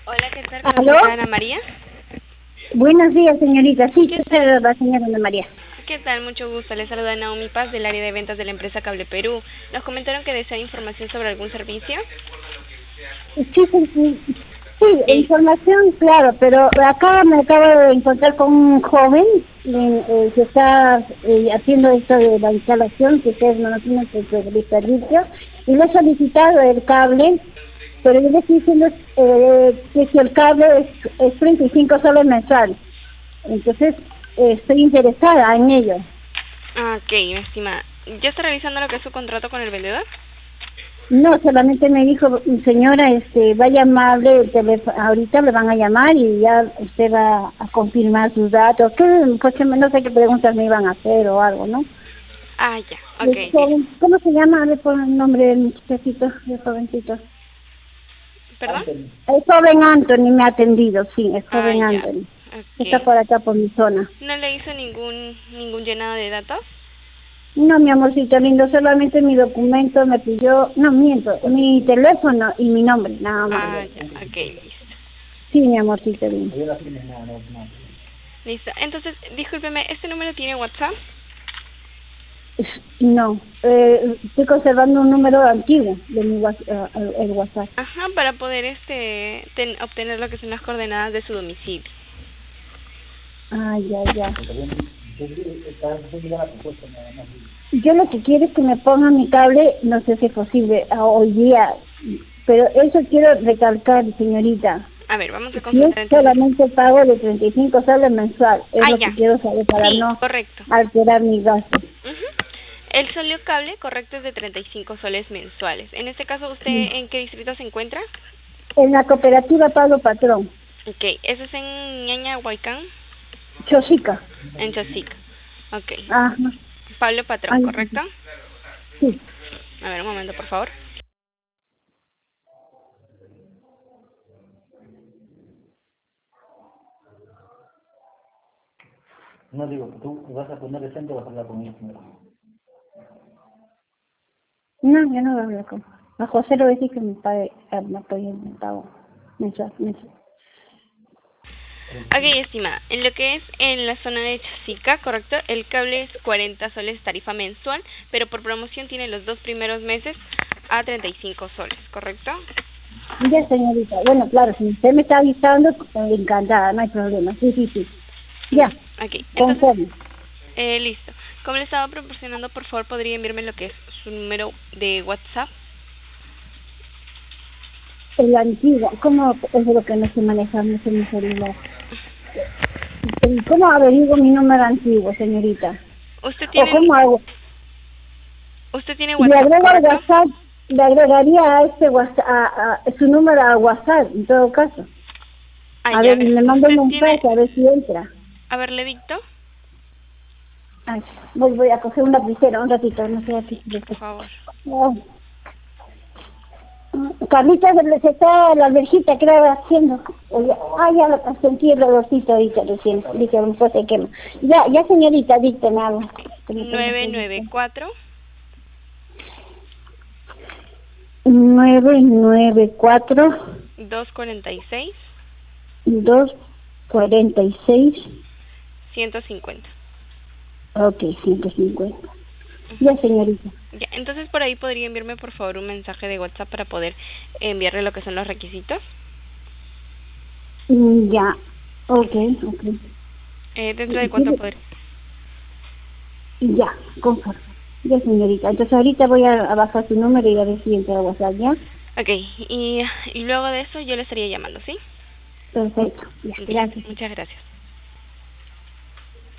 Hola, ¿qué tal? Con la ¿Aló? señora Ana María. Buenos días, señorita. Sí, ¿Qué yo tal? soy la señora Ana María. ¿Qué tal? Mucho gusto. Les saluda Naomi Paz del área de ventas de la empresa Cable Perú. Nos comentaron que desea información sobre algún servicio. Sí, sí, sí, sí, Eh, información, claro, pero acá me acabo de encontrar con un joven que está haciendo esto de la instalación, que ustedes no tienen que servicio, y le he solicitado el cable, pero yo le estoy diciendo que si el cable es 35 soles mensual. Entonces, estoy interesada en ello. ok, mi estimada. ¿Ya está revisando lo que es su contrato con el vendedor? No, solamente me dijo, señora, vaya a llamarle el teléfono, ahorita le van a llamar y ya usted va a confirmar sus datos. Pues que no sé qué preguntas me iban a hacer o algo, ¿no? Ah, ya. Ok, El listo. joven, ¿cómo se llama? Le pon el nombre del muchachito, del jovencito. ¿Perdón? El joven Anthony me ha atendido, sí, el Ah, joven ya. Anthony. Está Ok. por acá, por mi zona. ¿No le hizo ningún llenado de datos? No, mi amorcito lindo, solamente mi documento me pidió, no miento, mi teléfono y mi nombre, nada más. Ah, ya. Ok, listo. Sí, mi amorcito lindo. Listo. Entonces, discúlpeme, ¿este número tiene WhatsApp? No, estoy conservando un número antiguo de mi el WhatsApp. Ajá, para poder obtener lo que son las coordenadas de su domicilio. Ah, ya, ya. Yo lo que quiero es que me pongan mi cable, no sé si es posible hoy día, pero eso quiero recalcar, señorita. A ver, vamos a Si es consultar entonces. solamente pago de 35 soles mensual, es Ah, lo que ya. quiero saber para Sí, no correcto. alterar mis gastos. Ujú. El solio cable correcto es de 35 soles mensuales. En este caso, ¿usted en qué distrito se encuentra? En la cooperativa Pablo Patrón, Ok, eso es en Ñaña, Huaycán, Chosica. en Chosica. Ok. Ajá. Pablo Patrón, Ay, ¿correcto? sí. A ver, un momento, por favor. No digo que tú vas a poner el centro, vas a hablar con ellos primero. No, yo no voy a hablar con. A José le voy a decir que me pague, me apoye el pago mensual. Ok, estimada, en lo que es en la zona de Chasica, correcto, el cable es 40 soles tarifa mensual, pero por promoción tiene los 2 primeros meses a 35 soles, ¿correcto? Ya, señorita. Bueno, claro, si usted me está avisando, encantada, no hay problema. Sí, sí, sí. Ya, Ok, entonces, conforme. listo. Como le estaba proporcionando, por favor, podría enviarme lo que es su número de WhatsApp. El antiguo, ¿cómo es lo que no se maneja mucho en mi celular? ¿Cómo averiguo mi número antiguo, señorita? Usted ¿O tiene, cómo hago? usted tiene Le WhatsApp, agrego al ¿correcto? WhatsApp, le agregaría a este WhatsApp, a su número a WhatsApp, en todo caso. Ah, A ya, a ver, ver, le mando un usted tiene, mensaje, a ver si entra. a ver, le dicto, Ay, voy a coger un lapicero un ratito, no sé aquí. por favor. Oh. Carlita se está la alberjita, ¿qué va haciendo? Ya lo sentí el olorcito ahorita recién, dije, después se quema. Ya señorita, díctame algo. Que me tengo que dictar. 994 994 246 246 150. ok, 150. Ya señorita. Ya, entonces por ahí podría enviarme por favor un mensaje de WhatsApp para poder enviarle lo que son los requisitos. Ya, ok, ok. ¿Dentro de cuánto poder? Ya, conforme. Ya señorita, entonces ahorita voy a bajar su número y a ver si entra a WhatsApp, ¿ya? Ok, y luego de eso yo le estaría llamando, ¿sí? Perfecto, ya, Ya, gracias. muchas gracias.